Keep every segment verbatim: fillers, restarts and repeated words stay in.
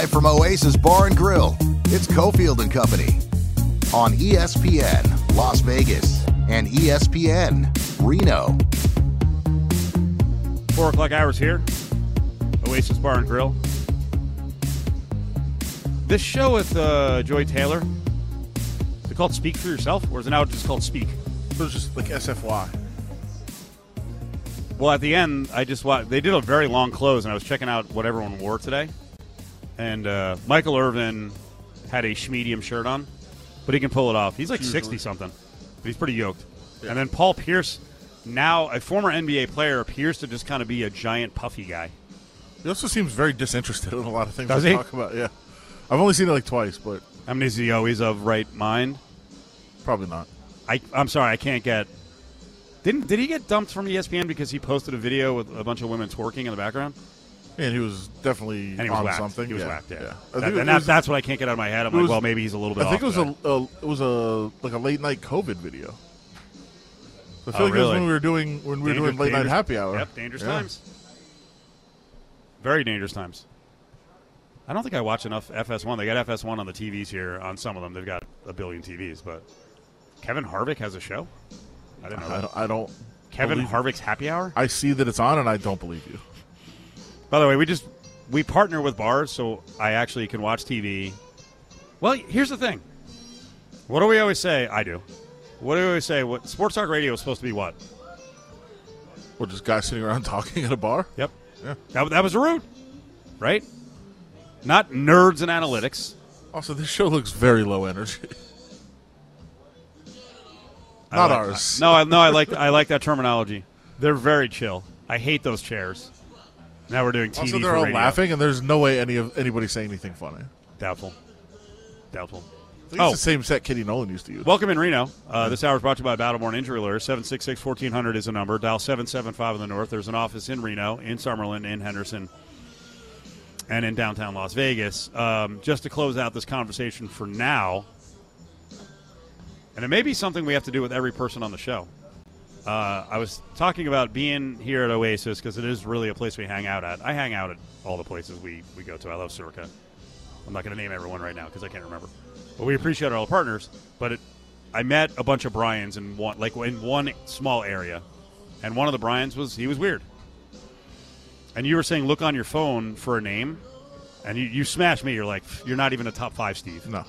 Live from Oasis Bar and Grill, it's Cofield and Company on E S P N Las Vegas and E S P N Reno. Four o'clock hours here, Oasis Bar and Grill. This show with uh, Joy Taylor, is it called Speak for Yourself, or is it now just called Speak? It was just like S F Y. Well, at the end, I just watched, they did a very long close, and I was checking out what everyone wore today. And uh, Michael Irvin had a schmedium shirt on, but he can pull it off. He's like sixty-something, but he's pretty yoked. Yeah. And then Paul Pierce, now a former N B A player, appears to just kind of be a giant puffy guy. He also seems very disinterested in a lot of things Does we he? talk about. Yeah, I've only seen it like twice, but I mean, is he always of right mind? Probably not. I, I'm sorry, I can't get. Didn't did he get dumped from E S P N because he posted a video with a bunch of women twerking in the background? And he was definitely and he was on whacked. something. He was yeah. whacked. Yeah, yeah. That, and that, was, that's what I can't get out of my head. I'm like, was, well, maybe he's a little bit. I think off it was a, a it was a like a late night COVID video. I feel oh, like really? it was when we were doing when we were Danger, doing late night happy hour. Yep, dangerous yeah. times. Very dangerous times. I don't think I watch enough F S one. They got F S one on the T Vs here. On some of them, they've got a billion T Vs. But Kevin Harvick has a show. I didn't know I that. don't, I don't Kevin Harvick's Happy Hour. I see that it's on, and I don't believe you. By the way, we just we partner with bars, so I actually can watch T V. Well, here's the thing. What do we always say? I do. What do we always say? What Sports Talk Radio is supposed to be? What? Well, just guys sitting around talking at a bar. Yep. Yeah. That, that was a route, right? Not nerds and analytics. Also, this show looks very low energy. I Not like, ours. I, no, I, no, I like I like that terminology. They're very chill. I hate those chairs. Now we're doing T V Also, for they're all radio. laughing, and there's no way any of anybody saying anything funny. Doubtful. Doubtful. I think oh. it's the same set Kitty Nolan used to use. Welcome in Reno. Uh, this hour is brought to you by Battleborn Injury Lawyers. seven six six, one four zero zero is the number. Dial seven seven five in the north. There's an office in Reno, in Summerlin, in Henderson, and in downtown Las Vegas. Um, just to close out this conversation for now, and it may be something we have to do with every person on the show. Uh, I was talking about being here at Oasis because it is really a place we hang out at. I hang out at all the places we, we go to. I love Circa. I'm not going to name everyone right now because I can't remember. But we appreciate all the partners. But it, I met a bunch of Bryans in one, like in one small area, and one of the Bryans was he was weird. And you were saying, look on your phone for a name, and you, you smashed me. You're like, you're not even a top five, Steve. No.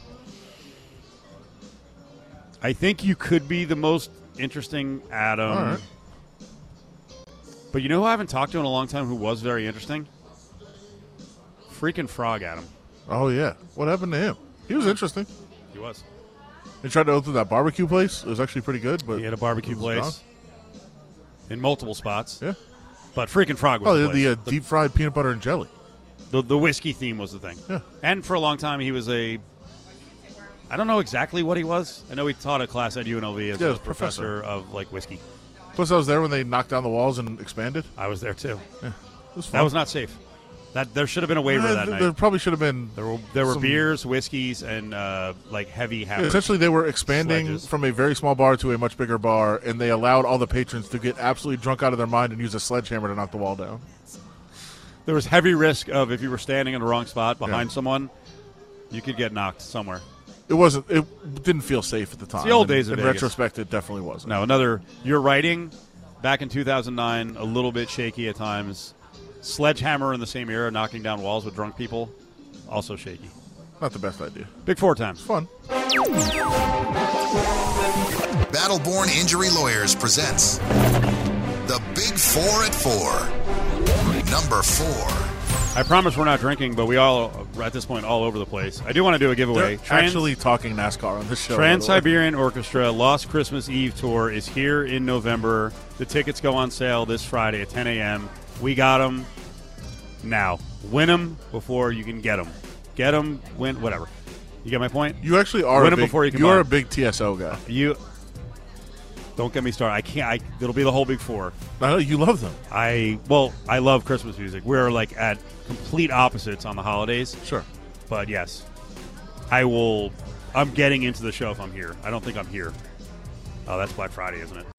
I think you could be the most interesting Adam. All right. But you know who I haven't talked to in a long time who was very interesting? Freaking Frog Adam. Oh, yeah. What happened to him? He was interesting. He was. He tried to open that barbecue place. It was actually pretty good. But He had a barbecue it was place gone. in multiple spots. Yeah. But freaking Frog was Oh, the the, the uh, place. deep fried peanut butter and jelly. The, the whiskey theme was the thing. Yeah. And for a long time, he was a... I don't know exactly what he was. I know he taught a class at U N L V as Yeah, a as professor. professor. of, like, whiskey. Plus, I was there when they knocked down the walls and expanded. I was there, too. Yeah. It was fun. That was not safe. That There should have been a waiver Uh, that th- night. There probably should have been. There were there were some- beers, whiskeys, and uh, like heavy Yeah, habits. essentially, they were expanding Sledges. from a very small bar to a much bigger bar, and they allowed all the patrons to get absolutely drunk out of their mind and use a sledgehammer to knock the wall down. There was heavy risk of if you were standing in the wrong spot behind Yeah. someone, you could get knocked somewhere. It wasn't. It didn't feel safe at the time. the old And days of In Vegas. retrospect, it definitely wasn't. No, another. Your writing back in two thousand nine, a little bit shaky at times. Sledgehammer in the same era, knocking down walls with drunk people, also shaky. Not the best idea. Big four times. Fun. Battleborn Injury Lawyers presents The Big Four at Four. Number four. I promise we're not drinking, but we all are at this point all over the place. I do want to do a giveaway. They're Trans- actually talking NASCAR on this show. by the way. Trans-Siberian Orchestra Lost Christmas Eve Tour is here in November. The tickets go on sale this Friday at ten a.m. We got them now. Win them before you can get them. Get them, win, whatever. You get my point? You actually are. Win a them big, before you can You buy are a them. big T S O guy. You don't get me started. I can't. I, it'll be the whole big four. I know you love them. I well, I love Christmas music. We're like at complete opposites on the holidays. Sure. But yes, I will. I'm getting into the show if I'm here. I don't think I'm here. Oh, that's Black Friday, isn't it?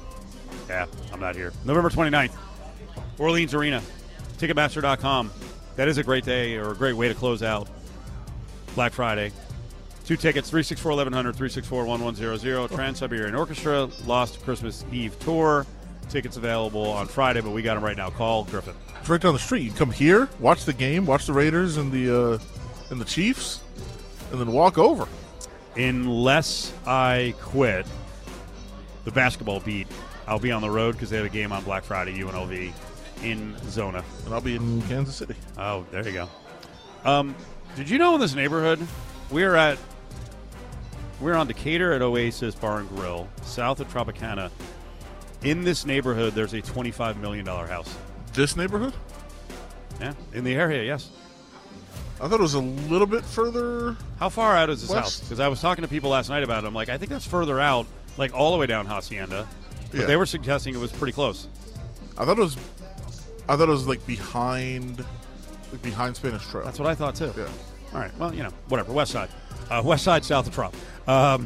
Yeah, I'm not here. November twenty-ninth, Orleans Arena, Ticketmaster dot com. that is a great day or a great way to close out Black Friday. Two tickets, three six four, eleven hundred, three six four, one one zero zero. Trans-Siberian Orchestra, Lost Christmas Eve Tour. Tickets available on Friday, but we got them right now. Call Griffin. It's right down the street. You can come here, watch the game, watch the Raiders and the uh, and the Chiefs, and then walk over. Unless I quit the basketball beat, I'll be on the road because they have a game on Black Friday, U N L V, in Zona. And I'll be in Kansas City. Oh, there you go. Um, did you know in this neighborhood, we're at we're on Decatur at Oasis Bar and Grill, south of Tropicana. In this neighborhood, there's a twenty-five million dollars house. This neighborhood? Yeah, in the area, yes. I thought it was a little bit further. How far out is this west? house? Because I was talking to people last night about it. I'm like, I think that's further out, like all the way down Hacienda. But Yeah. they were suggesting it was pretty close. I thought it was. I thought it was like behind, like behind Spanish Trail. That's what I thought, too. Yeah. All right, well, you know, whatever. West side. Uh, west side, south of Trop. Um,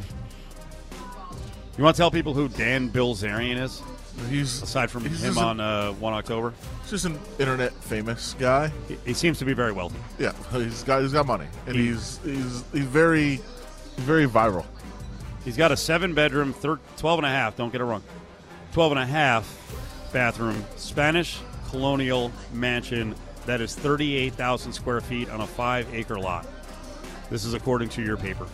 you want to tell people who Dan Bilzerian is? He's Aside from he's him just on uh, one October? He's just an internet famous guy. He, he seems to be very wealthy. Yeah, he's got he's got money, and He- he's he's he's very he's very viral. He's got a seven-bedroom, thir- twelve and a half, don't get it wrong, twelve and a half bathroom, Spanish colonial mansion that is thirty-eight thousand square feet on a five-acre lot. This is according to your paper,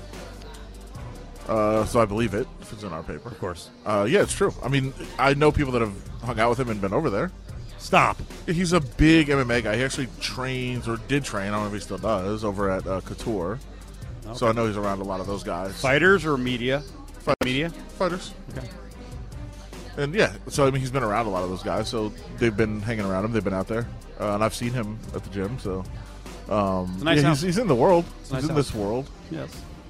Uh, so I believe it if it's in our paper. of course. Uh, yeah, it's true. I mean, I know people that have hung out with him and been over there. Stop. He's a big M M A guy. He actually trains or did train. I don't know if he still does over at uh, Couture. So I know he's around a lot of those guys. Fighters or media? Fighters. Media? Fighters. Okay. And yeah, so I mean, he's been around a lot of those guys. So they've been hanging around him. They've been out there, uh, and I've seen him at the gym. So um, It's a nice yeah, house. he's, he's in the world. It's He's a nice in house. this world. Yes.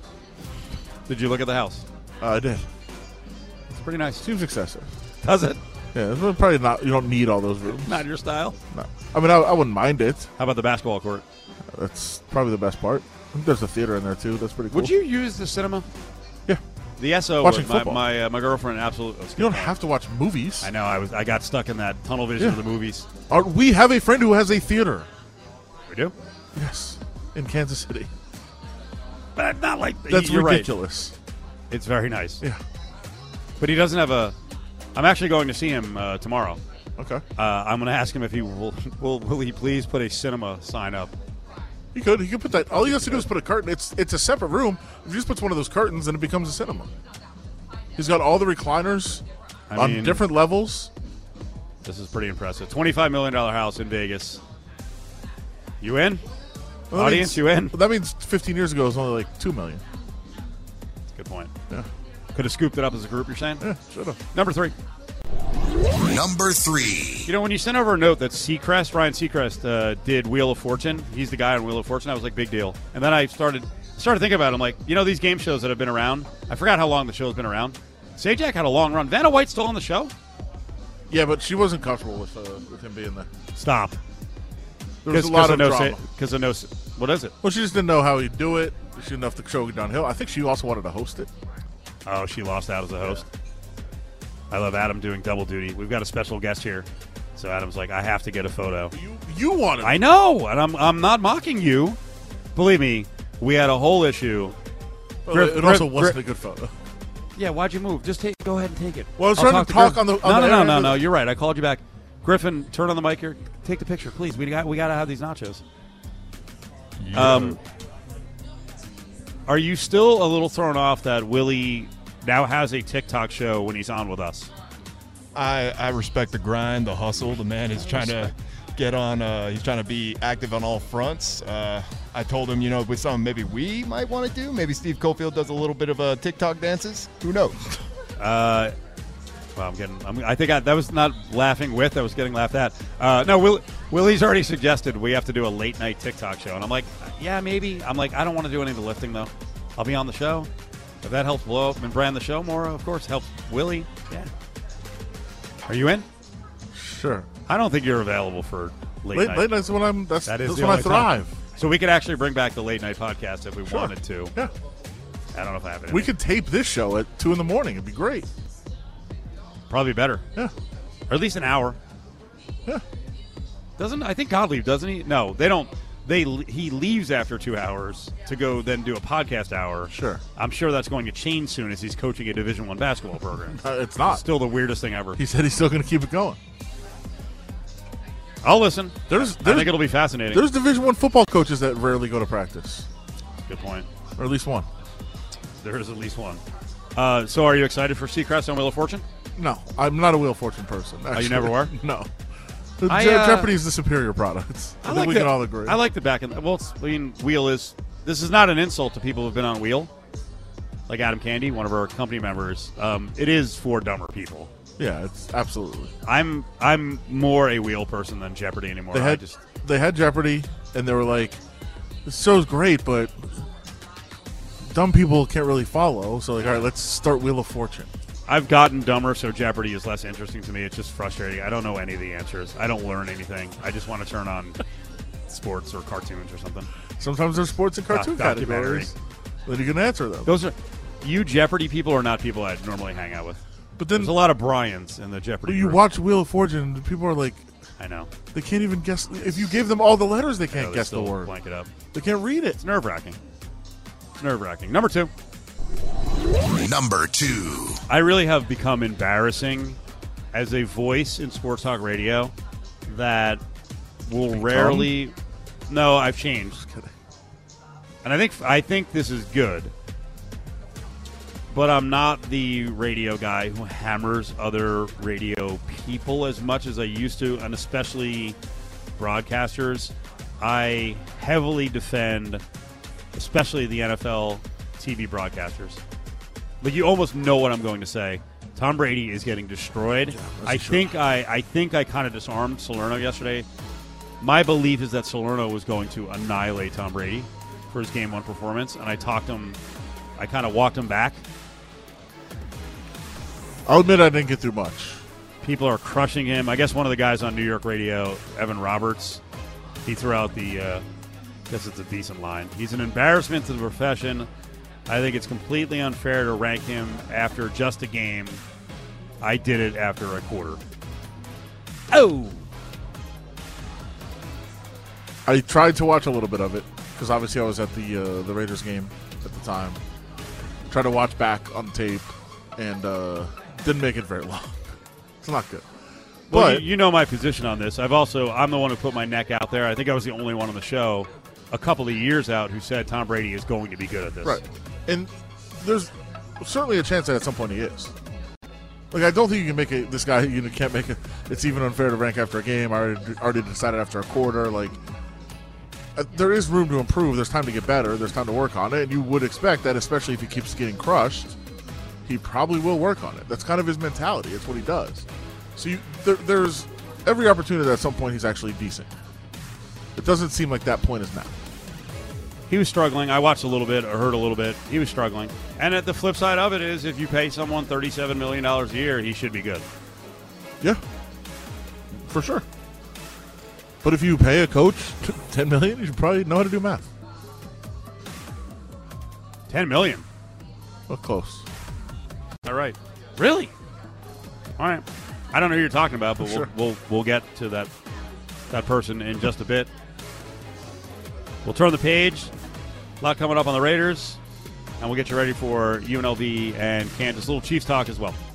Did you look at the house? Uh, I did. It's pretty nice. Seems excessive. Does it? Yeah, it's probably not. You don't need all those rooms. Not your style? No. I mean, I, I wouldn't mind it. How about the basketball court? That's probably the best part. I think there's a theater in there too. That's pretty cool. Would you use the cinema? Yeah. The S O, Watching my, football. my, uh, my girlfriend absolutely. You don't have to watch movies. I know. I was. I got stuck in that tunnel vision Yeah. of the movies. Our- we have a friend who has a theater. We do, Yes, in Kansas City. but not like That's you're right. ridiculous. It's very nice, Yeah. but he doesn't have a. I'm actually going to see him uh, tomorrow. Okay. Uh, I'm going to ask him if he will, will. Will he please put a cinema sign up? He could. He could put that. All he has to do is put a curtain. It's it's a separate room. If he just puts one of those curtains, then it becomes a cinema. He's got all the recliners I on mean- different levels. This is pretty impressive. twenty-five million dollar house in Vegas. You in? Well, that Audience, means- you in? That means fifteen years ago it was only like two million. That's a good point. Yeah. Could have scooped it up as a group. You're saying? Yeah. Should have. Number three. Number three. You know, when you sent over a note that Seacrest, Ryan Seacrest, uh, did Wheel of Fortune, he's the guy on Wheel of Fortune, I was like, big deal. And then I started started thinking about it. I'm like, you know, these game shows that have been around, I forgot how long the show's been around. Sajak had a long run. Vanna White's still on the show? Yeah, but she wasn't comfortable with uh, with him being there. Stop. There was a lot of no drama. Because of no. What is it? Well, she just didn't know how he'd do it. She didn't know if the show would go downhill. I think she also wanted to host it. Oh, she lost out as a host. I love Adam doing double duty. We've got a special guest here. So Adam's like, I have to get a photo. You you wanted. I know, and I'm I'm not mocking you. Believe me, we had a whole issue. Well, Griff- it also Griff- wasn't Griff- a good photo. Yeah, Willie now has a TikTok show when he's on with us. I, I respect the grind, the hustle. The man is trying to get on. Uh, he's trying to be active on all fronts. Uh, I told him, you know, with something maybe we might want to do. Maybe Steve Cofield does a little bit of uh, TikTok dances. Who knows? Uh, well, I'm getting. I'm, I think I, that was not laughing with. I was getting laughed at. Uh, no, Will, Willie's already suggested we have to do a late night TikTok show, and I'm like, yeah, maybe. I'm like, I don't want to do any of the lifting though. I'll be on the show. If that helps blow up and brand the show more, of course, helps Willie. Yeah. Are you in? Sure. I don't think you're available for late, Late, night. late night's when I'm. That's, That is that's the when I only time. thrive. So we could actually bring back the late night podcast if we Sure. wanted to. Yeah. I don't know if I have it. We could tape this show at two in the morning. It'd be great. Probably better. Yeah. Or at least an hour. Yeah. Doesn't I think Gottlieb doesn't he? No, they don't. They he leaves after two hours to go then do a podcast hour. Sure. I'm sure that's going to change soon as he's coaching a Division One basketball program. Uh, it's not. It's still the weirdest thing ever. He said he's still going to keep it going. I'll listen. There's, I there's think it'll be fascinating. There's Division One football coaches that rarely go to practice, Good point. or at least one. There is at least one. Uh, so, are you excited for Seacrest on Wheel of Fortune? No, I'm not a Wheel of Fortune person. Oh, you actually. never were? No. The I, Je- uh, Jeopardy is the superior product. I, think like we the, can all agree. I like the back end. Well, it's, I mean, Wheel is. This is not an insult to people who've been on Wheel, like Adam Candy, one of our company members. Um, it is for dumber people. Yeah, it's absolutely. I'm I'm more a Wheel person than Jeopardy anymore. They I had just they had Jeopardy, and they were like, "This show's great, but dumb people can't really follow." So, like, all right, let's start Wheel of Fortune. I've gotten dumber, so Jeopardy is less interesting to me. It's just frustrating. I don't know any of the answers. I don't learn anything. I just want to turn on sports or cartoons or something. Sometimes there's sports and cartoon Doc- documentary. categories. Then you can answer them. Those are you Jeopardy people are not people I normally hang out with. But then There's a lot of Bryans in the Jeopardy. when you group. watch Wheel of Fortune, people are like, I know. they can't even guess. If you gave them all the letters, they I know, can't they guess the still word. Blank it up. They can't read it. It's nerve wracking. It's nerve wracking. Number two. Number two. I really have become embarrassing as a voice in sports talk radio that will Become? rarely. No, I've changed, Kidding. and I think I think this is good. But I'm not the radio guy who hammers other radio people as much as I used to, and especially broadcasters. I heavily defend, especially the N F L T V broadcasters. Like, you almost know what I'm going to say. Tom Brady is getting destroyed. Yeah, I sure. think I, I think I kind of disarmed Salerno yesterday. My belief is that Salerno was going to annihilate Tom Brady for his game one performance, and I talked him. I kind of walked him back. I'll admit I didn't get through much. People are crushing him. I guess one of the guys on New York radio, Evan Roberts, he threw out the. Uh, I guess it's a decent line. He's an embarrassment to the profession. I think it's completely unfair to rank him after just a game. I did it after a quarter. Oh! I tried to watch a little bit of it because obviously I was at the uh, the Raiders game at the time. Tried to watch back on tape and uh, didn't make it very long. It's not good. Well, But you, you know my position on this. I've also I'm the one who put my neck out there. I think I was the only one on the show a couple of years out who said Tom Brady is going to be good at this. right, and there's certainly a chance that at some point he is. Like, I don't think you can make it. This guy, you can't make it. It's even unfair to rank after a game. I already, already decided after a quarter. Like, uh, there is room to improve. There's time to get better. There's time to work on it. And you would expect that, especially if he keeps getting crushed, he probably will work on it. That's kind of his mentality. It's what he does. So you, there, there's every opportunity that at some point he's actually decent. It doesn't seem like that point is now. He was struggling. I watched a little bit or heard a little bit. He was struggling. And at the flip side of it is if you pay someone thirty-seven million dollars a year, he should be good. Yeah, for sure. But if you pay a coach ten million dollars, you should probably know how to do math. ten million dollars. Well, close. All right. Really? All right. I don't know who you're talking about, but Sure. we'll, we'll we'll get to that that person in just a bit. We'll turn the page. A lot coming up on the Raiders, and we'll get you ready for U N L V and Kansas. A little Chiefs talk as well.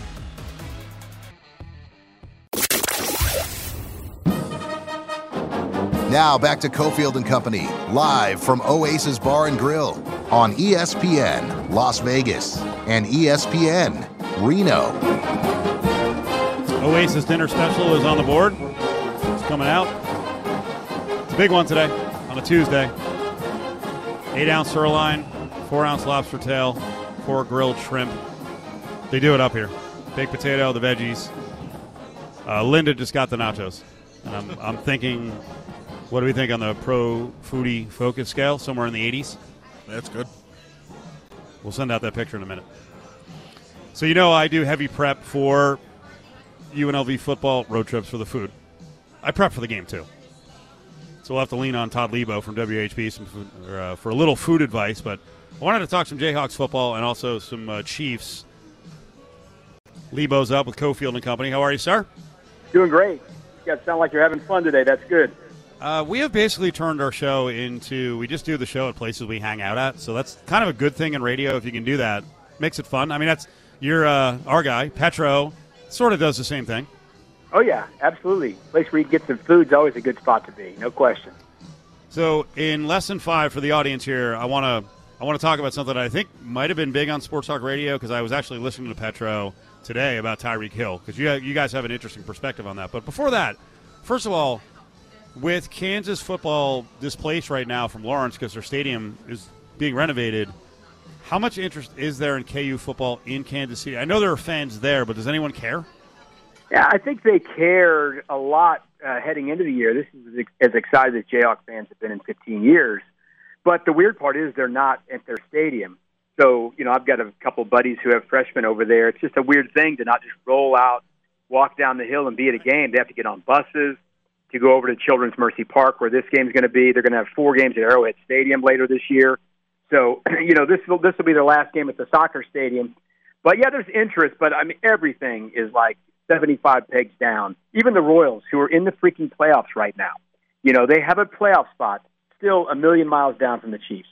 Now back to Cofield and Company, live from Oasis Bar and Grill on E S P N Las Vegas and E S P N Reno. Oasis Dinner Special is on the board. It's coming out. It's a big one today on a Tuesday. Eight-ounce sirloin, four-ounce lobster tail, four grilled shrimp. They do it up here. Baked potato, the veggies. Uh, Linda just got the nachos. And I'm, I'm thinking, what do we think on the Pro Foodie Focus scale? Somewhere in the eighties? That's good. We'll send out that picture in a minute. So you know I do heavy prep for U N L V football road trips for the food. I prep for the game, too. So we'll have to lean on Todd Lebo from W H B some food, or, uh, for a little food advice. But I wanted to talk some Jayhawks football and also some uh, Chiefs. Lebo's up with Cofield and Company. How are you, sir? Doing great. guys sound like you're having fun today. That's good. Uh, we have basically turned our show into, we just do the show at places we hang out at. So that's kind of a good thing in radio if you can do that. Makes it fun. I mean, that's, you're uh, our guy, Petro, sort of does the same thing. Oh, yeah, absolutely. Place where you get some food is always a good spot to be, no question. So in lesson five for the audience here, I want to I want to talk about something I think might have been big on Sports Talk Radio because I was actually listening to Petro today about Tyreek Hill because you, you guys have an interesting perspective on that. But before that, first of all, with Kansas football displaced right now from Lawrence because their stadium is being renovated, how much interest is there in K U football in Kansas City? I know there are fans there, but does anyone care? Yeah, I think they cared a lot uh, heading into the year. This is as excited as Jayhawk fans have been in fifteen years. But the weird part is they're not at their stadium. So, you know, I've got a couple buddies who have freshmen over there. It's just a weird thing to not just roll out, walk down the hill, and be at a game. They have to get on buses to go over to Children's Mercy Park where this game's going to be. They're going to have four games at Arrowhead Stadium later this year. So, you know, this will, this will be their last game at the soccer stadium. But, yeah, there's interest, but, I mean, everything is like seventy-five pegs down. Even the Royals, who are in the freaking playoffs right now, you know, they have a playoff spot still a million miles down from the Chiefs.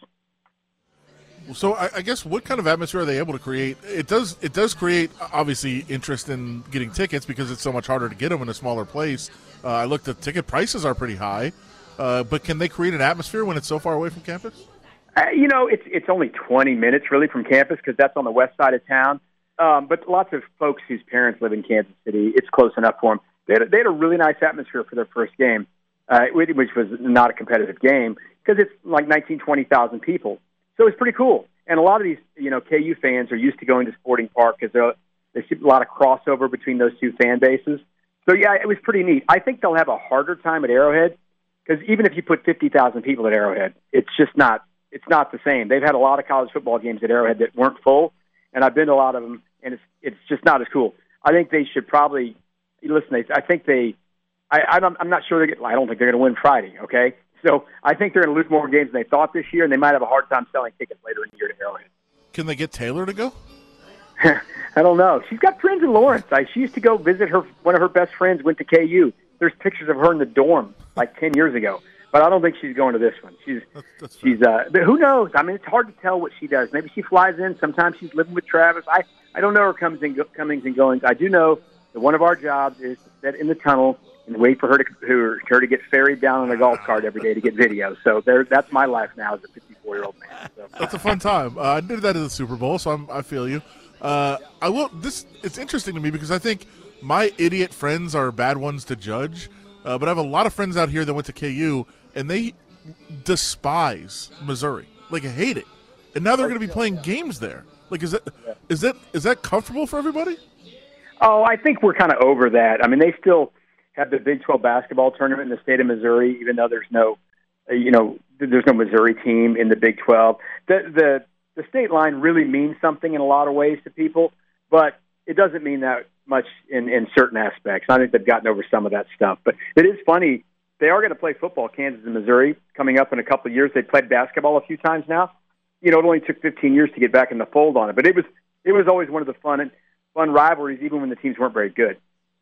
So I, I guess what kind of atmosphere are they able to create? It does it does create, obviously, interest in getting tickets because it's so much harder to get them in a smaller place. Uh, I looked at ticket prices are pretty high. Uh, but can they create an atmosphere when it's so far away from campus? Uh, you know, it's it's only twenty minutes really from campus because that's on the west side of town. Um, but lots of folks whose parents live in Kansas City, it's close enough for them. They had a, they had a really nice atmosphere for their first game, uh, which was not a competitive game because it's like nineteen, twenty thousand people. So it's pretty cool. And a lot of these, you know, K U fans are used to going to Sporting Park because there's a lot of crossover between those two fan bases. So, yeah, it was pretty neat. I think they'll have a harder time at Arrowhead because even if you put fifty thousand people at Arrowhead, it's just not it's not the same. They've had a lot of college football games at Arrowhead that weren't full, and I've been to a lot of them, and it's it's just not as cool. I think they should probably listen. They, I think they. I, I'm, I'm not sure they're. I don't think they're going to win Friday. Okay, so I think they're going to lose more games than they thought this year, and they might have a hard time selling tickets later in the year to Arrowhead. Can they get Taylor to go? I don't know. She's got friends in Lawrence. I, she used to go visit her. One of her best friends went to K U. There's pictures of her in the dorm like ten years ago. But I don't think she's going to this one. She's that's, that's she's. Uh, but who knows? I mean, it's hard to tell what she does. Maybe she flies in. Sometimes she's living with Travis. I, I don't know her comings and, go, comings and goings. I do know that one of our jobs is to sit in the tunnel and wait for her to her, her to get ferried down on a golf cart every day to get video. So there, that's my life now as a fifty-four-year-old man. So. That's a fun time. Uh, I did that at the Super Bowl, so I'm, I feel you. Uh, I will. This it's interesting to me because I think my idiot friends are bad ones to judge. Uh, but I have a lot of friends out here that went to K U, and they despise Missouri. Like, I hate it. And now they're going to be playing games there. Like, is that is that is that comfortable for everybody? Oh, I think we're kind of over that. I mean, they still have the Big twelve basketball tournament in the state of Missouri, even though there's no, you know, there's no Missouri team in the Big twelve. The the the state line really means something in a lot of ways to people, but it doesn't mean that much in, in certain aspects. I think they've gotten over some of that stuff. But it is funny. They are going to play football, Kansas and Missouri, coming up in a couple of years. They've played basketball a few times now. You know, it only took fifteen years to get back in the fold on it. But it was it was always one of the fun fun rivalries, even when the teams weren't very good.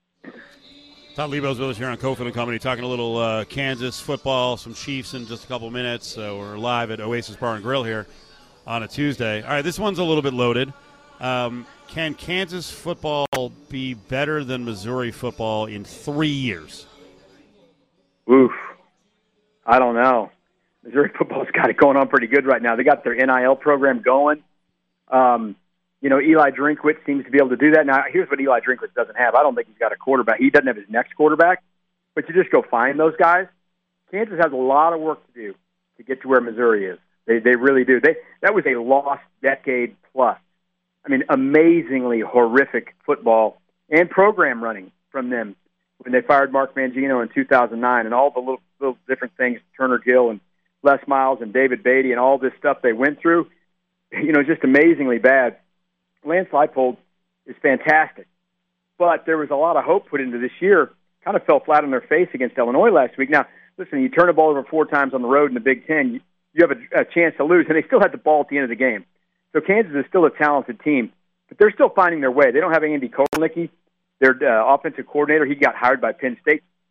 Todd Lebo's with us here on Cofield and Company, talking a little uh, Kansas football, some Chiefs in just a couple minutes. So we're live at Oasis Bar and Grill here on a Tuesday. All right, this one's a little bit loaded. Um, can Kansas football be better than Missouri football in three years? Oof. I don't know. Missouri football's got it going on pretty good right now. They got their N I L program going. Um, you know, Eli Drinkwitz seems to be able to do that. Now, here's what Eli Drinkwitz doesn't have. I don't think he's got a quarterback. He doesn't have his next quarterback, but you just go find those guys. Kansas has a lot of work to do to get to where Missouri is. They they really do. They That was a lost decade plus. I mean, amazingly horrific football and program running from them when they fired Mark Mangino in two thousand nine and all the little, little different things, Turner Gill and Les Miles and David Beatty and all this stuff they went through, you know, just amazingly bad. Lance Leipold is fantastic, but there was a lot of hope put into this year, kind of fell flat on their face against Illinois last week. Now, listen, you turn the ball over four times on the road in the Big Ten, you, you have a, a chance to lose, and they still had the ball at the end of the game. So Kansas is still a talented team, but they're still finding their way. They don't have Andy Kotelnicki, their uh, offensive coordinator. He got hired by Penn State.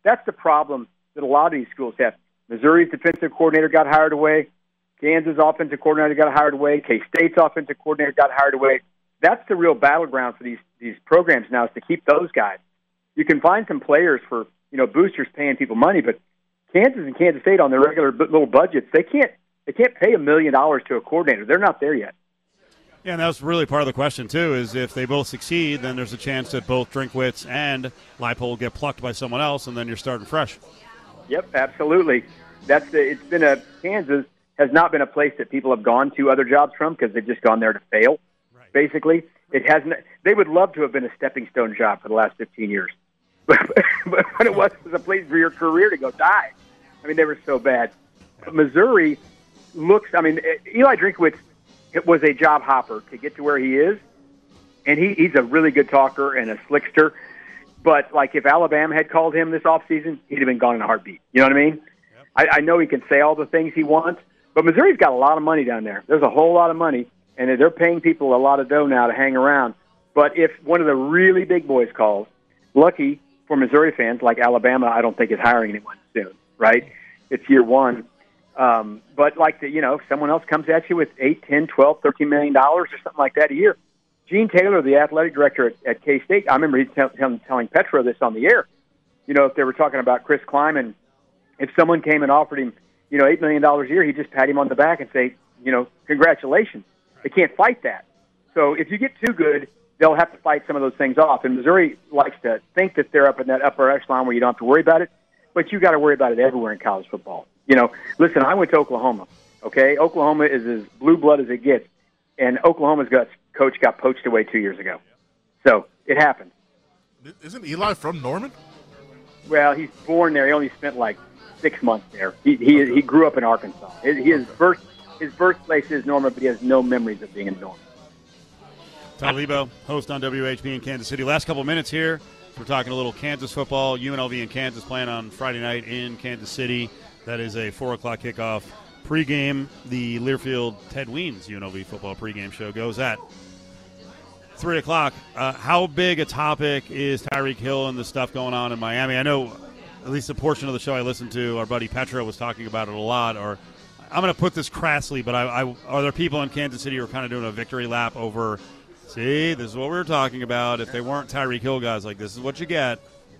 that's the problem that a lot of these schools have. Missouri's defensive coordinator got hired away. Kansas' offensive coordinator got hired away. K-State's offensive coordinator got hired away. That's the real battleground for these these programs now, is to keep those guys. You can find some players for, you know, boosters paying people money, but Kansas and Kansas State on their regular little budgets, they can't they can't pay a million dollars to a coordinator. They're not there yet. Yeah, and that's really part of the question, too, is if they both succeed, then there's a chance that both Drinkwitz and Leipold get plucked by someone else, and then you're starting fresh. Yep, absolutely. That's the, it's been a Kansas has not been a place that people have gone to other jobs from because they've just gone there to fail. Right. Basically, it hasn't. They would love to have been a stepping stone job for the last fifteen years, but, but what it was was a place for your career to go die. I mean, they were so bad. But Missouri looks. I mean, Eli Drinkwitz was a job hopper to get to where he is, and he, he's a really good talker and a slickster. But, like, if Alabama had called him this offseason, he'd have been gone in a heartbeat. You know what I mean? Yep. I, I know he can say all the things he wants, but Missouri's got a lot of money down there. There's a whole lot of money, and they're paying people a lot of dough now to hang around. But if one of the really big boys calls, lucky for Missouri fans, like Alabama, I don't think is hiring anyone soon, right? It's year one. Um, but, like, the, you know, if someone else comes at you with eight, ten, twelve, thirteen million dollars or something like that a year, Gene Taylor, the athletic director at, at K-State, I remember he t- t- telling Petro this on the air. You know, if they were talking about Chris Kleiman, if someone came and offered him, you know, eight million dollars a year, he'd just pat him on the back and say, you know, congratulations. They can't fight that. So if you get too good, they'll have to fight some of those things off. And Missouri likes to think that they're up in that upper echelon where you don't have to worry about it, but you got to worry about it everywhere in college football. You know, listen, I went to Oklahoma, okay? Oklahoma is as blue blood as it gets, and Oklahoma's got coach got poached away two years ago. So it happened. Isn't Eli from Norman? Well, he's born there. He only spent like six months there. He he, he grew up in Arkansas. His, his birth his birthplace is Norman, but he has no memories of being in Norman. Todd Lebo, host on W H B in Kansas City. Last couple minutes here, we're talking a little Kansas football. U N L V and Kansas playing on Friday night in Kansas City. That is a four o'clock kickoff. Pre-game, the Learfield Ted Weens U N L V football pregame show goes at three o'clock. Uh, how big a topic is Tyreek Hill and the stuff going on in Miami? I know at least a portion of the show I listened to, our buddy Petro was talking about it a lot. Or I'm going to put this crassly, but I, I, are there people in Kansas City who are kind of doing a victory lap over, see, this is what we were talking about. If they weren't Tyreek Hill guys, like, this is what you get.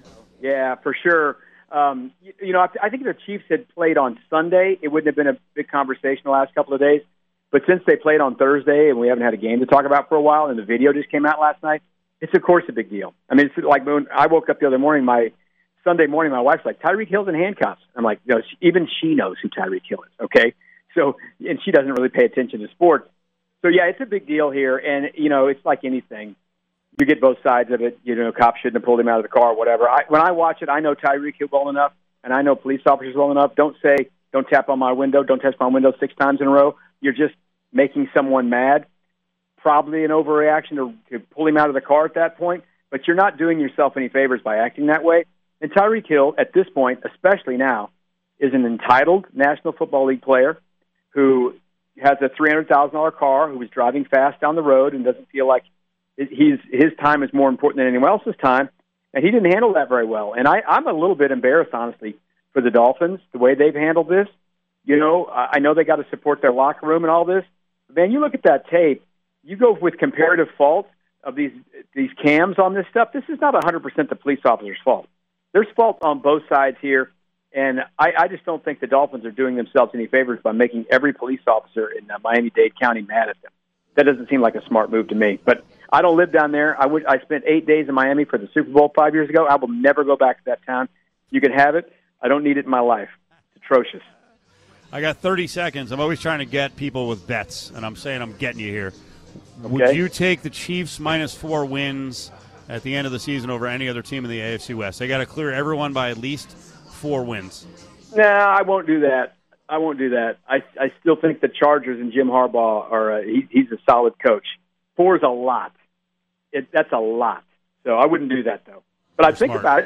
Yeah, for sure. Um, you, you know, I, I think if the Chiefs had played on Sunday, it wouldn't have been a big conversation the last couple of days. But since they played on Thursday and we haven't had a game to talk about for a while, and the video just came out last night, it's of course a big deal. I mean, it's like when I woke up the other morning, my Sunday morning, my wife's like, Tyreek Hill's in handcuffs. I'm like, no, she, even she knows who Tyreek Hill is, okay? So, and she doesn't really pay attention to sports. So, yeah, it's a big deal here. And, you know, it's like anything. You get both sides of it. You know, cops shouldn't have pulled him out of the car or whatever. I, when I watch it, I know Tyreek Hill well enough, and I know police officers well enough. Don't say, don't tap on my window, don't test my window six times in a row. You're just making someone mad. Probably an overreaction to, to pull him out of the car at that point, but you're not doing yourself any favors by acting that way. And Tyreek Hill, at this point, especially now, is an entitled National Football League player who has a three hundred thousand dollars car, who is driving fast down the road and doesn't feel like he's, his time is more important than anyone else's time, and he didn't handle that very well. And I, I'm a little bit embarrassed, honestly, for the Dolphins, the way they've handled this. You know, I know they got to support their locker room and all this. But, man, you look at that tape, you go with comparative fault of these these cams on this stuff. This is not one hundred percent the police officer's fault. There's fault on both sides here, and I, I just don't think the Dolphins are doing themselves any favors by making every police officer in uh, Miami-Dade County mad at them. That doesn't seem like a smart move to me. But I don't live down there. I would. I spent eight days in Miami for the Super Bowl five years ago. I will never go back to that town. You can have it. I don't need it in my life. It's atrocious. I got thirty seconds. I'm always trying to get people with bets, and I'm saying I'm getting you here. Okay. Would you take the Chiefs minus four wins at the end of the season over any other team in the A F C West? They got to clear everyone by at least four wins. No, I won't do that. I won't do that. I I still think the Chargers and Jim Harbaugh are a, he, he's a solid coach. Four is a lot. It, that's a lot. So I wouldn't do that though. But I'd think smart. about it.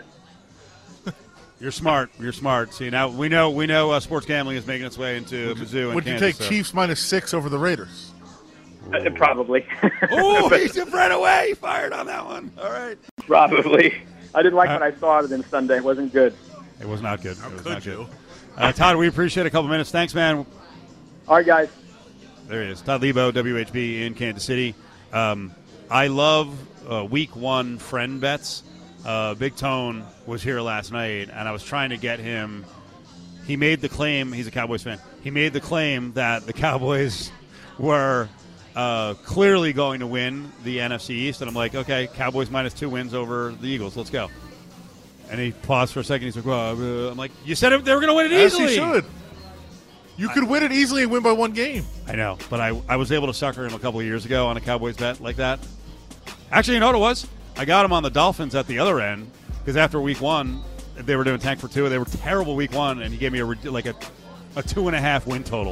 You're smart. You're smart. See, now we know we know uh, sports gambling is making its way into would Mizzou and Would Kansas, you take so. Chiefs minus six over the Raiders? Uh, probably. Oh, he's right away. Fired on that one. All right. Probably. I didn't like Uh, what I saw of them Sunday. It wasn't good. It was not good. How it was could not you? Good. Uh, Todd, we appreciate a couple minutes. Thanks, man. All right, guys. There he is. Todd Lebo, W H B in Kansas City. Um, I love uh, week one friend bets. Uh, Big Tone was here last night, and I was trying to get him. He made the claim, he's a Cowboys fan, he made the claim that the Cowboys were uh, clearly going to win the N F C East. And I'm like, okay, Cowboys minus two wins over the Eagles. Let's go. And he paused for a second. He's like, well, uh, I'm like, you said it, they were going to win it As easily. you should. You could win it easily and win by one game. I know, but I, I was able to sucker him a couple of years ago on a Cowboys bet like that. Actually, you know what it was? I got him on the Dolphins at the other end because after week one, they were doing tank for two. They were terrible week one, and he gave me a like a, a two and a half win total.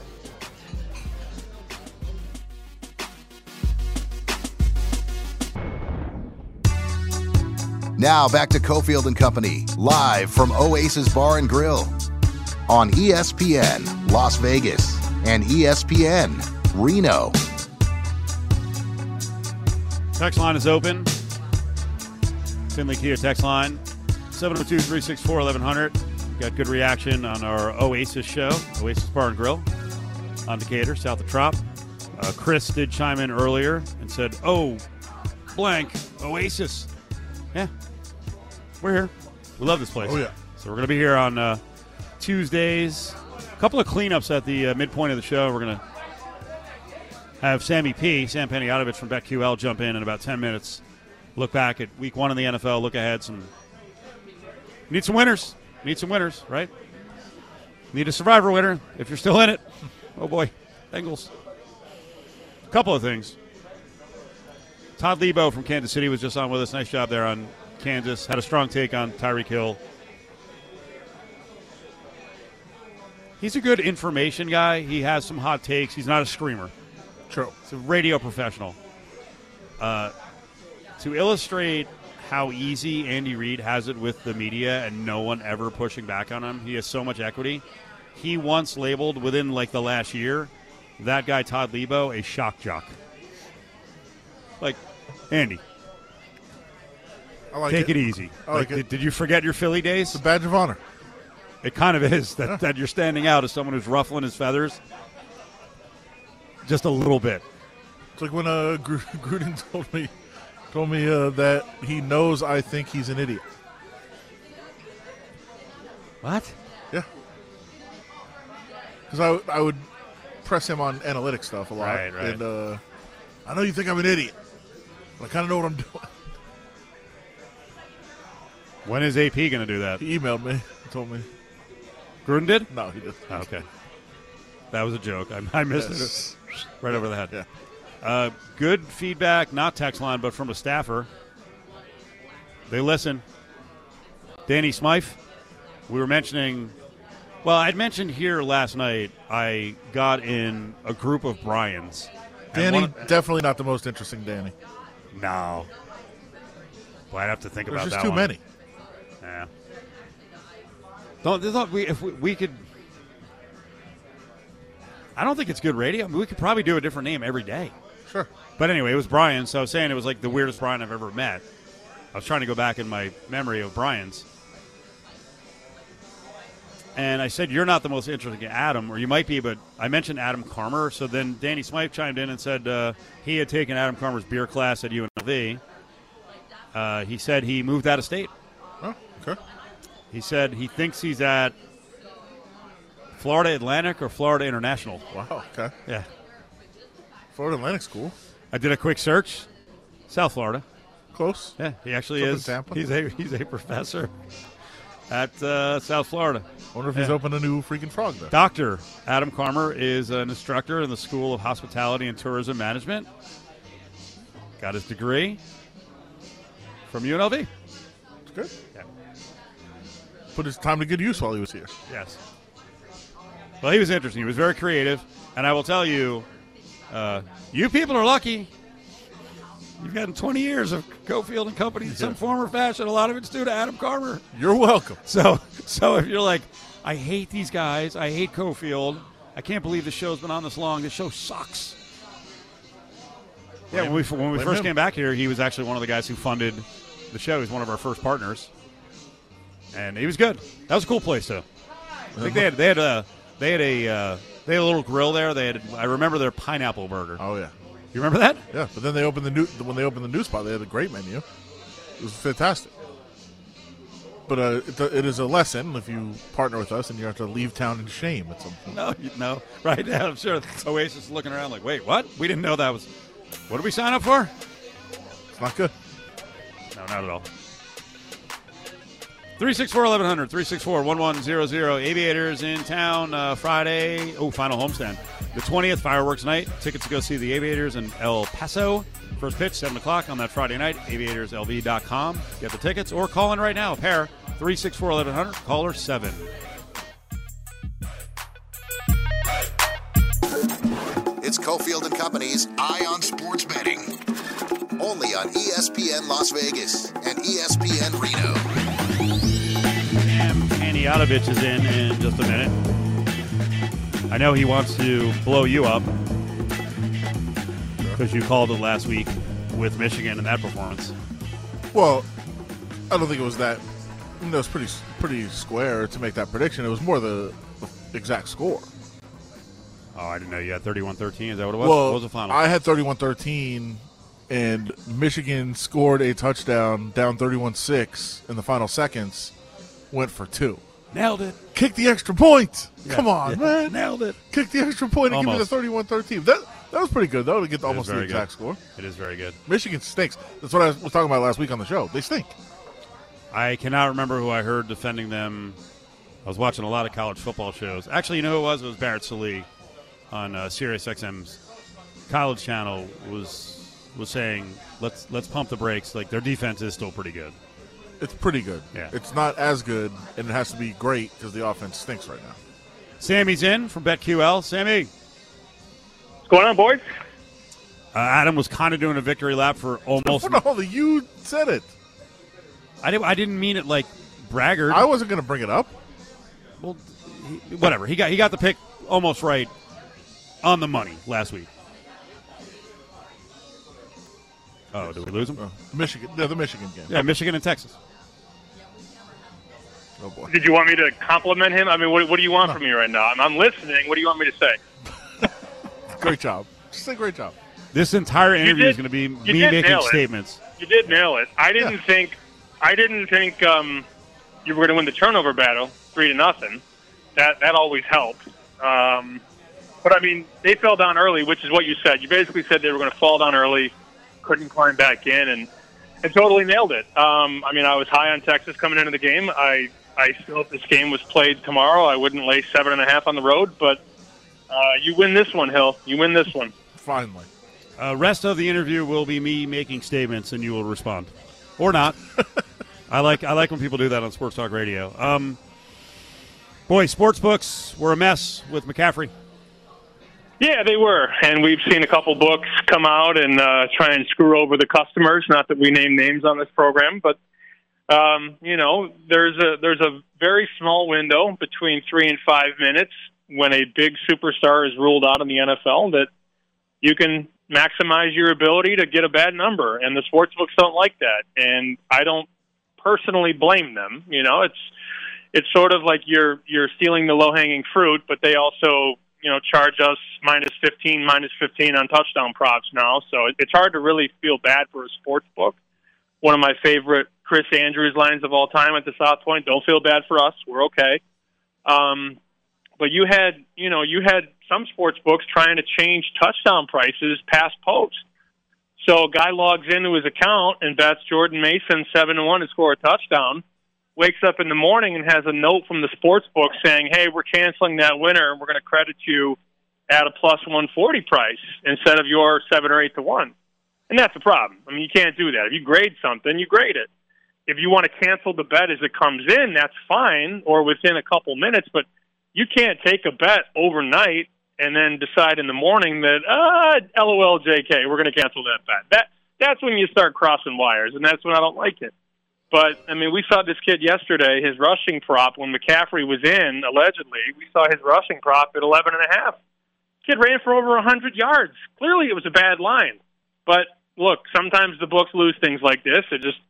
Now back to Cofield and Company, live from Oasis Bar and Grill on E S P N Las Vegas and E S P N Reno. Text line is open. Finley Kia text line, seven oh two, three six four, eleven hundred. Got good reaction on our Oasis show, Oasis Bar and Grill on Decatur, south of Trop. Uh, Chris did chime in earlier and said, oh, blank, Oasis. Yeah, we're here. We love this place. Oh, yeah. So we're going to be here on uh, Tuesdays. A couple of cleanups at the uh, midpoint of the show. We're going to have Sammy P, Sam Panayotovich from BetQL, jump in in about ten minutes. Look back at week one in the N F L. Look ahead. Some need some winners. Need some winners, right? Need a survivor winner if you're still in it. Oh, boy. Bengals. A couple of things. Todd Lebo from Kansas City was just on with us. Nice job there on Kansas. Had a strong take on Tyreek Hill. He's a good information guy. He has some hot takes. He's not a screamer. True. He's a radio professional. Uh, to illustrate how easy Andy Reid has it with the media and no one ever pushing back on him, he has so much equity. He once labeled, within like the last year, that guy Todd Lebo a shock jock. Like, Andy, I like take it, it. easy. I like Like, it. Did, did you forget your Philly days? It's a badge of honor. It kind of is that, that you're standing out as someone who's ruffling his feathers just a little bit. It's like when uh, Gr- Gruden told me told me uh, that he knows I think he's an idiot. What? Yeah. Because I, w- I would press him on analytic stuff a lot. Right, right. And uh, I know you think I'm an idiot, but I kind of know what I'm doing. When is A P going to do that? He emailed me. He told me. Gruden did? No, he didn't. Oh, okay. That was a joke. I, I missed Yes. it right over the head. Yeah. Uh, good feedback, not text line, but from a staffer. They listen. Danny Smythe, we were mentioning, well, I'd mentioned here last night I got in a group of Bryans. And Danny, one- definitely not the most interesting Danny. No. Well, I'd have to think There's about just that too one. many. Yeah. Don't, don't we, if we, we could, I don't think it's good radio. I mean, we could probably do a different name every day. Sure. But anyway, it was Brian, so I was saying it was like the weirdest Brian I've ever met. I was trying to go back in my memory of Brian's. And I said, you're not the most interesting Adam, or you might be, but I mentioned Adam Carmer. So then Danny Smythe chimed in and said uh, he had taken Adam Carmer's beer class at U N L V. Uh, he said he moved out of state. Oh, okay. He said he thinks he's at Florida Atlantic or Florida International. Wow, okay. Yeah. Florida Atlantic School. I did a quick search. South Florida. Close. Yeah, he actually It's up in is. Tampa? He's a he's a professor at uh, South Florida. Wonder if he's Yeah. opened a new freaking frog there. Doctor Adam Carmer is an instructor in the School of Hospitality and Tourism Management. Got his degree from U N L V. It's good. Yeah. Put his time to good use while he was here. Yes. Well, he was interesting. He was very creative, and I will tell you, uh, you people are lucky. You've gotten twenty years of Cofield and Company in some Yeah. form or fashion. A lot of it's due to Adam Carmer. You're welcome. So, so if you're like, I hate these guys, I hate Cofield, I can't believe the show's been on this long. This show sucks. Yeah, when we when we Blame first him. came back here, he was actually one of the guys who funded the show. He's one of our first partners. and he was good. That was a cool place too. I think they had they had a they had a uh, they had a little grill there. They had I remember their pineapple burger. Oh yeah, you remember that? Yeah, but then they opened the new when they opened the new spot. They had a great menu. It was fantastic. But uh, it, it is a lesson if you partner with us and you have to leave town in shame at some point. No, you, no. Right now, I'm sure Oasis is looking around like, wait, what? We didn't know that was. What did we sign up for? It's not good. No, not at all. three six four, eleven hundred, three six four, one one zero zero. Aviators in town uh, Friday. Oh, final homestand. The twentieth, fireworks night. Tickets to go see the Aviators in El Paso. First pitch, seven o'clock on that Friday night. aviators l v dot com. Get the tickets or call in right now. A pair, three six four, eleven hundred, caller seven. It's Cofield and Company's Eye on Sports Betting. Only on E S P N Las Vegas and E S P N Reno. And Aniatovich is in in just a minute. I know he wants to blow you up because you called it last week with Michigan in that performance. Well, I don't think it was that. You know, it was pretty pretty square to make that prediction. It was more the, the exact score. Oh, I didn't know you had thirty-one thirteen. Is that what it was? Well, what was the final? I had thirty-one thirteen, and Michigan scored a touchdown down thirty-one six in the final seconds, went for two. Nailed it. Kick the extra point. Yeah, Come on, yeah. man. Nailed it. Kick the extra point and Almost. give me the thirty-one thirteen. That that was pretty good, though, to get almost the very exact good. score. It is very good. Michigan stinks. That's what I was talking about last week on the show. They stink. I cannot remember who I heard defending them. I was watching a lot of college football shows. Actually, you know who it was? It was Barrett Sallee on uh, Sirius X M's college channel was was saying, let's let's pump the brakes. Like, their defense is still pretty good. It's pretty good. Yeah. It's not as good, and it has to be great because the offense stinks right now. Sammy's in from BetQL. Sammy. What's going on, boys? Uh, Adam was kind of doing a victory lap for almost. No, you said it. I, did, I didn't mean it like braggart. I wasn't going to bring it up. Well, he, whatever. He got he got the pick almost right on the money last week. Oh, did we lose him? Oh, Michigan. No, the Michigan game. Yeah, Michigan and Texas. Oh, boy. Did you want me to compliment him? I mean, what, what do you want No. from me right now? I'm, I'm listening. What do you want me to say? Great job. Just say great job. This entire interview did- is going to be you me did making nail it. statements. You did nail it. I didn't Yeah. think. I didn't think um, you were going to win the turnover battle, three to nothing. That that always helps. Um, but I mean, they fell down early, which is what you said. You basically said they were going to fall down early, couldn't climb back in, and and totally nailed it. Um, I mean, I was high on Texas coming into the game. I I still, if this game was played tomorrow, I wouldn't lay seven and a half on the road. But uh, you win this one, Hill. You win this one. Finally. Uh, rest of the interview will be me making statements, and you will respond, or not. I like I like when people do that on Sports Talk Radio. Um, boy, sports books were a mess with McCaffrey. Yeah, they were, and we've seen a couple books come out and uh, try and screw over the customers. Not that we name names on this program, but um, you know, there's a there's a very small window between three and five minutes when a big superstar is ruled out in the N F L that you can maximize your ability to get a bad number, and the sports books don't like that, and I don't personally blame them. You know, it's it's sort of like you're you're stealing the low hanging fruit, but they also, you know, charge us minus fifteen, minus fifteen on touchdown props now. So it's hard to really feel bad for a sports book. One of my favorite Chris Andrews lines of all time at the South Point: "Don't feel bad for us, we're okay." Um, but you had, you know, you had some sports books trying to change touchdown prices past post. So a guy logs into his account and bets Jordan Mason seven to one to score a touchdown. Wakes up in the morning and has a note from the sports book saying, "Hey, we're canceling that winner and we're going to credit you at a plus one forty price instead of your seven or eight to one." And that's a problem. I mean, you can't do that. If you grade something, you grade it. If you want to cancel the bet as it comes in, that's fine, or within a couple minutes. But you can't take a bet overnight and then decide in the morning that, ah, LOL J K, we're going to cancel that bet. That that's when you start crossing wires, and that's when I don't like it. But, I mean, we saw this kid yesterday, his rushing prop, when McCaffrey was in, allegedly, we saw his rushing prop at eleven and a half. Kid ran for over one hundred yards. Clearly it was a bad line. But, look, sometimes the books lose things like this. It just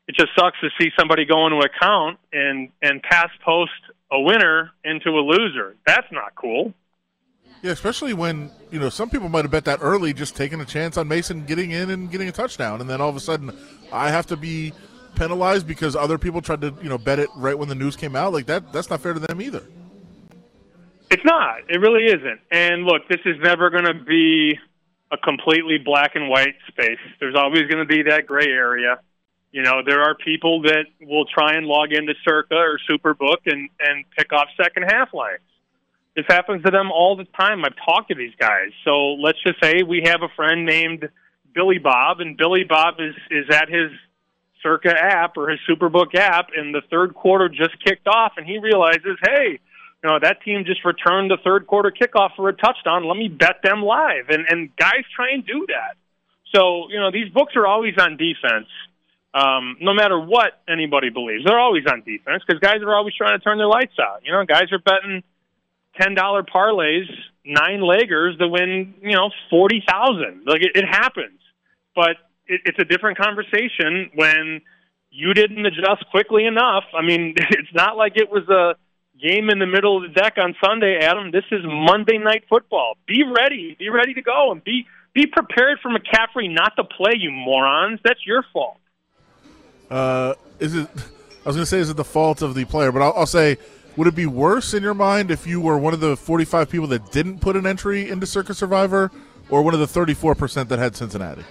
It just sucks to see somebody go into account and, and pass post a winner into a loser. That's not cool. Yeah, especially when, you know, some people might have bet that early, just taking a chance on Mason getting in and getting a touchdown. And then all of a sudden I have to be penalized because other people tried to, you know, bet it right when the news came out. Like, that, that's not fair to them either. It's not. It really isn't. And look, this is never going to be a completely black and white space. There's always going to be that gray area. You know, there are people that will try and log into Circa or Superbook and, and pick off second half lines. This happens to them all the time. I've talked to these guys. So let's just say we have a friend named Billy Bob, and Billy Bob is, is at his Circa app or his Superbook app, and the third quarter just kicked off, and he realizes, hey, you know, that team just returned the third quarter kickoff for a touchdown. Let me bet them live. And, and guys try and do that. So, you know, these books are always on defense. Um, no matter what anybody believes, they're always on defense because guys are always trying to turn their lights out. You know, guys are betting ten dollar parlays, nine leggers to win, you know, forty thousand. Like, it, it happens. But it, it's a different conversation when you didn't adjust quickly enough. I mean, it's not like it was a game in the middle of the deck on Sunday, Adam. This is Monday Night Football. Be ready. Be ready to go. And be, be prepared for McCaffrey not to play, you morons. That's your fault. Uh, is it? I was going to say, is it the fault of the player? But I'll, I'll say, would it be worse in your mind if you were one of the forty-five people that didn't put an entry into Circa Survivor, or one of the thirty-four percent that had Cincinnati?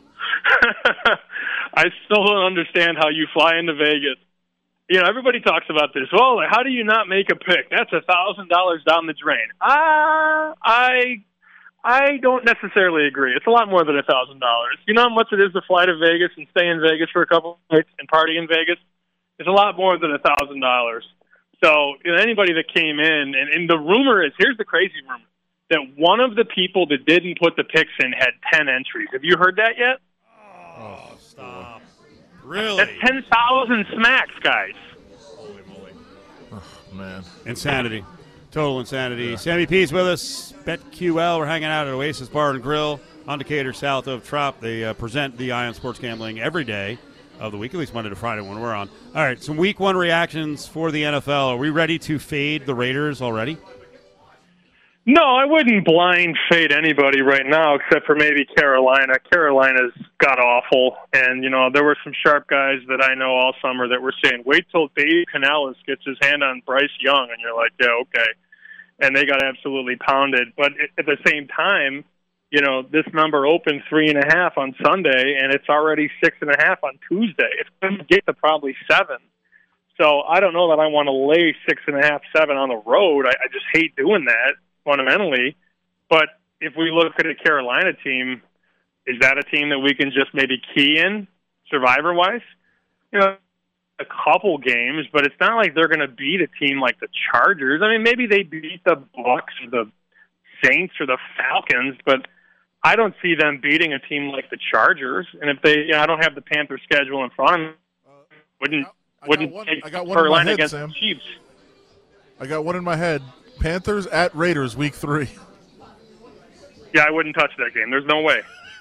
I still don't understand how you fly into Vegas. You know, everybody talks about this. Well, like, how do you not make a pick? That's a thousand dollars down the drain. Ah, uh, I. I don't necessarily agree. It's a lot more than a thousand dollars. You know how much it is to fly to Vegas and stay in Vegas for a couple of nights and party in Vegas? It's a lot more than a thousand dollars. So, you know, anybody that came in, and, and the rumor is, here's the crazy rumor, that one of the people that didn't put the picks in had ten entries. Have you heard that yet? Oh, stop. Really? That's ten thousand smacks, guys. Holy moly. Oh, man. Insanity. Total insanity. Yeah. Sammy P's with us. BetQL. We're hanging out at Oasis Bar and Grill on Decatur, south of Trop. They uh, present the Ion Sports Gambling every day of the week, at least Monday to Friday when we're on. All right, some week one reactions for the N F L. Are we ready to fade the Raiders already? No, I wouldn't blind fade anybody right now except for maybe Carolina. Carolina's got awful, and, you know, there were some sharp guys that I know all summer that were saying, wait till Dave Canales gets his hand on Bryce Young, and you're like, yeah, okay. And they got absolutely pounded. But at the same time, you know, this number opened three and a half on Sunday, and it's already six and a half on Tuesday. It's going to get to probably seven. So I don't know that I want to lay six and a half, seven on the road. I, I just hate doing that fundamentally. But if we look at a Carolina team, is that a team that we can just maybe key in survivor-wise? You know, a couple games, but it's not like they're going to beat a team like the Chargers. I mean, maybe they beat the Bucs or the Saints or the Falcons, but I don't see them beating a team like the Chargers. And if they, you know, I don't have the Panther schedule in front of me, wouldn't I wouldn't one, take I got one Carolina in my head, against Sam. the Chiefs. I got one in my head. Panthers at Raiders, week three. Yeah, I wouldn't touch that game. There's no way.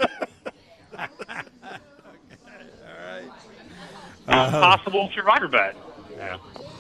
Uh, Possible survivor bet. Yeah.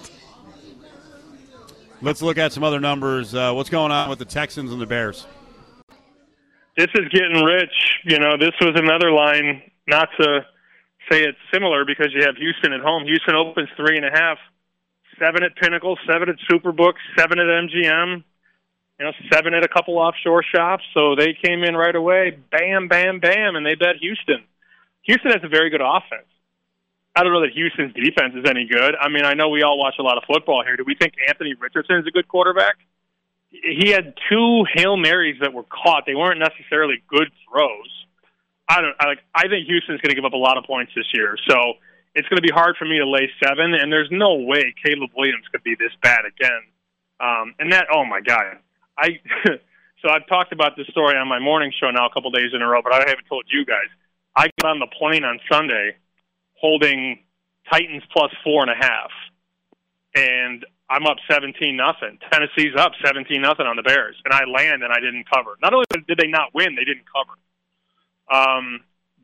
Let's look at some other numbers. Uh, what's going on with the Texans and the Bears? This is getting rich. You know, this was another line, not to say it's similar because you have Houston at home. Houston opens three and a half, seven at Pinnacle, seven at Superbook, seven at M G M, you know, seven at a couple offshore shops. So they came in right away, bam, bam, bam, and they bet Houston. Houston has a very good offense. I don't know that Houston's defense is any good. I mean, I know we all watch a lot of football here. Do we think Anthony Richardson is a good quarterback? He had two Hail Marys that were caught. They weren't necessarily good throws. I don't I like I think Houston's going to give up a lot of points this year. So it's going to be hard for me to lay seven, and there's no way Caleb Williams could be this bad again. Um, and that, oh, my God. I So I've talked about this story on my morning show now a couple days in a row, but I haven't told you guys. I got on the plane on Sunday holding Titans plus four and a half, and I'm up seventeen nothing. Tennessee's up seventeen nothing on the Bears, and I land and I didn't cover. Not only did they not win, they didn't cover. Um,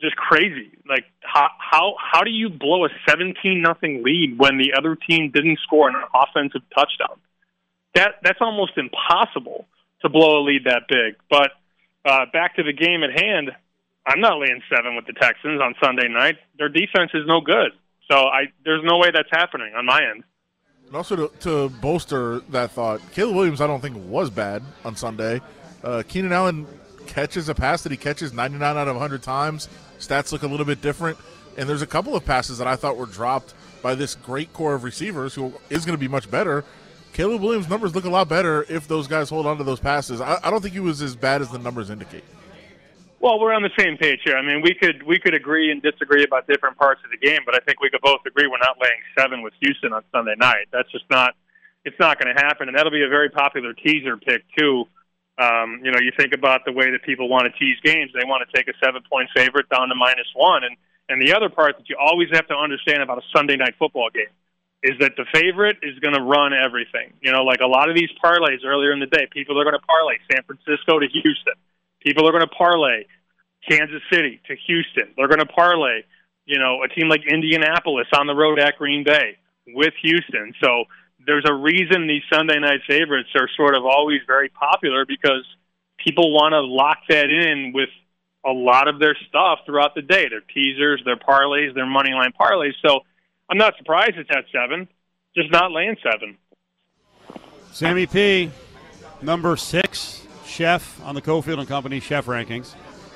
just crazy. Like, how how how do you blow a seventeen nothing lead when the other team didn't score an offensive touchdown? That that's almost impossible to blow a lead that big. But uh, back to the game at hand, I'm not laying seven with the Texans on Sunday night. Their defense is no good. So I there's no way that's happening on my end. And also to, to bolster that thought, Caleb Williams I don't think was bad on Sunday. Uh, Keenan Allen catches a pass that he catches ninety-nine out of one hundred times. Stats look a little bit different. And there's a couple of passes that I thought were dropped by this great core of receivers who is going to be much better. Caleb Williams' numbers look a lot better if those guys hold on to those passes. I, I don't think he was as bad as the numbers indicate. Well, we're on the same page here. I mean, we could we could agree and disagree about different parts of the game, but I think we could both agree we're not laying seven with Houston on Sunday night. That's just not it's not going to happen, and that'll be a very popular teaser pick too. Um, you know, you think about the way that people want to tease games; they want to take a seven-point favorite down to minus one, and and the other part that you always have to understand about a Sunday night football game is that the favorite is going to run everything. You know, like a lot of these parlays earlier in the day, people are going to parlay San Francisco to Houston. People are going to parlay Kansas City to Houston. They're going to parlay, you know, a team like Indianapolis on the road at Green Bay with Houston. So there's a reason these Sunday night favorites are sort of always very popular because people want to lock that in with a lot of their stuff throughout the day, their teasers, their parlays, their money line parlays. So I'm not surprised it's at seven, just not laying seven. Sammy P, number six. Chef on the Cofield and Company Chef rankings.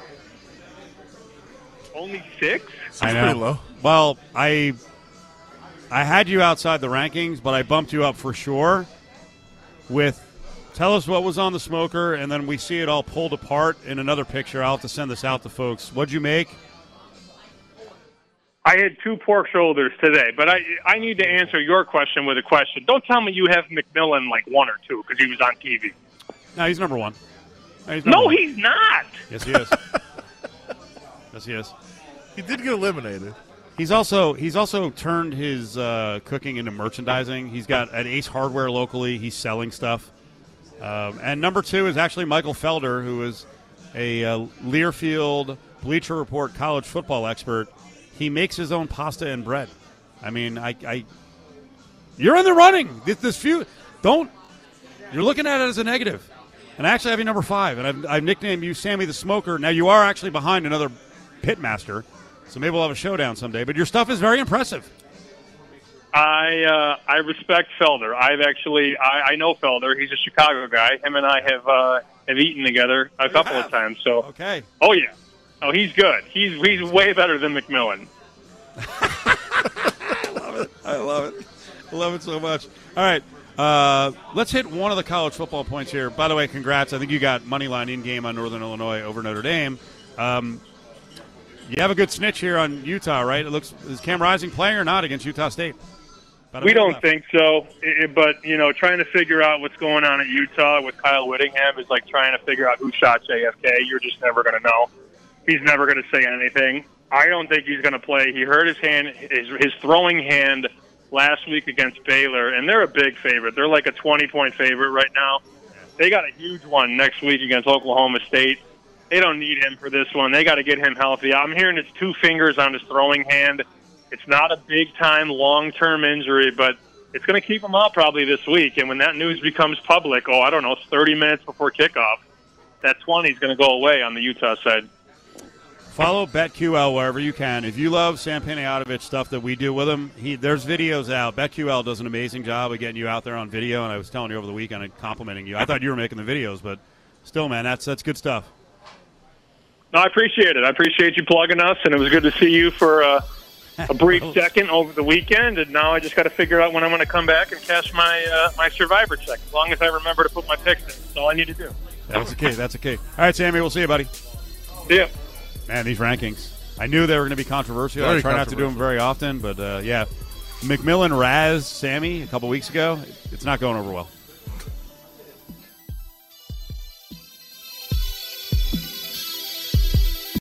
Only six? I know. Pretty low. Well, I I had you outside the rankings, but I bumped you up for sure with tell us what was on the smoker, and then we see it all pulled apart in another picture. I'll have to send this out to folks. What'd you make? I had two pork shoulders today, but I I need to answer your question with a question. Don't tell me you have McMillan like one or two because he was on T V. No, he's number one. No, he's, number no, one. he's not. Yes, he is. Yes, he is. He did get eliminated. He's also he's also turned his uh, cooking into merchandising. He's got at Ace Hardware locally. He's selling stuff. Um, and number two is actually Michael Felder, who is a uh, Learfield Bleacher Report college football expert. He makes his own pasta and bread. I mean, I, I you're in the running. This, this few don't. You're looking at it as a negative. And I actually have you number five, and I've, I've nicknamed you Sammy the Smoker. Now, you are actually behind another pitmaster, so maybe we'll have a showdown someday. But your stuff is very impressive. I uh, I respect Felder. I've actually I, I know Felder. He's a Chicago guy. Him and I have uh, have eaten together a couple have. of times. So okay. Oh yeah. Oh, he's good. He's he's way better than McMillan. I love it. I love it. I love it so much. All right. Uh, let's hit one of the college football points here. By the way, congrats. I think you got money line in game on Northern Illinois over Notre Dame. Um, you have a good snitch here on Utah, right? It looks is Cam Rising playing or not against Utah State? We don't left. think so, it, but you know, trying to figure out what's going on at Utah with Kyle Whittingham is like trying to figure out who shot J F K. You're just never going to know. He's never going to say anything. I don't think he's going to play. He hurt his hand, his, his throwing hand. Last week against Baylor, and they're a big favorite. They're like a twenty-point favorite right now. They got a huge one next week against Oklahoma State. They don't need him for this one. They got to get him healthy. I'm hearing it's two fingers on his throwing hand. It's not a big-time, long-term injury, but it's going to keep him out probably this week. And when that news becomes public, oh, I don't know, thirty minutes before kickoff, that twenty is going to go away on the Utah side. Follow BetQL wherever you can. If you love Sam Panayotovich stuff that we do with him, he, there's videos out. BetQL does an amazing job of getting you out there on video, and I was telling you over the weekend and complimenting you. I thought you were making the videos, but still, man, that's that's good stuff. No, I appreciate it. I appreciate you plugging us, and it was good to see you for uh, a brief second over the weekend, and now I just got to figure out when I'm going to come back and cash my uh, my Survivor check, as long as I remember to put my picks in. That's all I need to do. That's okay. That's okay. All right, Sammy, we'll see you, buddy. See ya. Man, these rankings. I knew they were going to be controversial. Very I try not to do them very often, but, uh, yeah. McMillan Raz Sammy a couple weeks ago, it's not going over well.